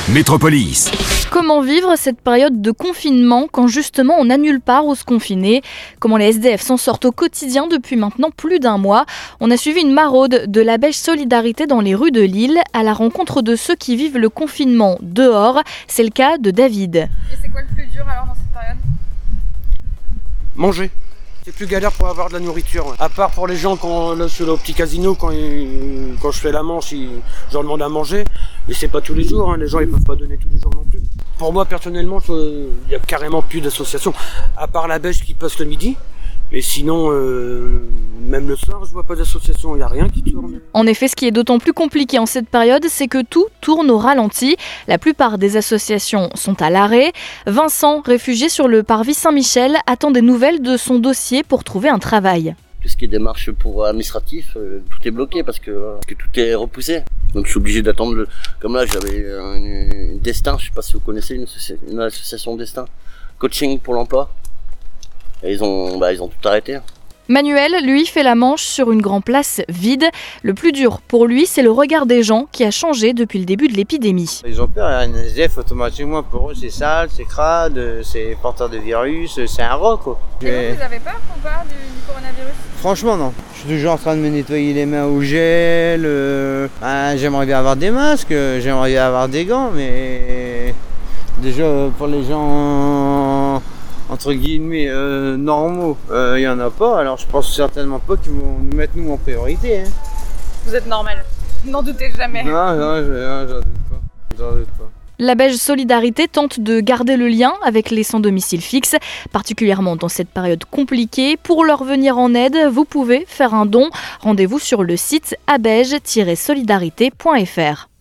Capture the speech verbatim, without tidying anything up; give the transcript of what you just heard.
Métropolis. Comment vivre cette période de confinement quand justement on n'a nulle part où se confiner? Comment les S D F s'en sortent au quotidien depuis maintenant plus d'un mois? On a suivi une maraude de la Belge Solidarité dans les rues de Lille à la rencontre de ceux qui vivent le confinement dehors. C'est le cas de David. Et c'est quoi le plus dur alors dans cette période? Manger. C'est plus galère pour avoir de la nourriture. À part pour les gens quand, là, sur le petit casino, quand, ils, quand je fais la manche, ils, je leur demande à manger. Mais c'est pas tous les jours, hein. Les gens ils peuvent pas donner tous les jours non plus. Pour moi personnellement, il y a carrément plus d'associations. À part la Belge qui passe le midi. Mais sinon, euh, même le soir, je vois pas d'association, il n'y a rien qui tourne. En effet, ce qui est d'autant plus compliqué en cette période, c'est que tout tourne au ralenti. La plupart des associations sont à l'arrêt. Vincent, réfugié sur le parvis Saint-Michel, attend des nouvelles de son dossier pour trouver un travail. Tout ce qui est démarche pour administratif, euh, tout est bloqué parce que, euh, parce que tout est repoussé. Donc je suis obligé d'attendre, le... comme là j'avais une, une Destin, je sais pas si vous connaissez une, associ... une association Destin, coaching pour l'emploi. Et ils ont, bah, ils ont tout arrêté. Manuel, lui, fait la manche sur une grande place vide. Le plus dur pour lui, c'est le regard des gens qui a changé depuis le début de l'épidémie. Ils ont peur, un S D F automatiquement pour eux c'est sale, c'est crade, c'est porteur de virus, c'est un roc quoi. Et vous, vous avez peur ou pas du, du coronavirus? Franchement non, je suis toujours en train de me nettoyer les mains au gel, euh, ben, j'aimerais bien avoir des masques, j'aimerais bien avoir des gants, mais déjà pour les gens entre guillemets euh, normaux, il euh, n'y en a pas, alors je pense certainement pas qu'ils vont nous mettre nous en priorité. Hein. Vous êtes normal, n'en doutez jamais. Non, non, j'en doute pas, j'en doute pas. La Belge Solidarité tente de garder le lien avec les sans domicile fixe, particulièrement dans cette période compliquée. Pour leur venir en aide, vous pouvez faire un don. Rendez-vous sur le site abelge tiret solidarité point f r.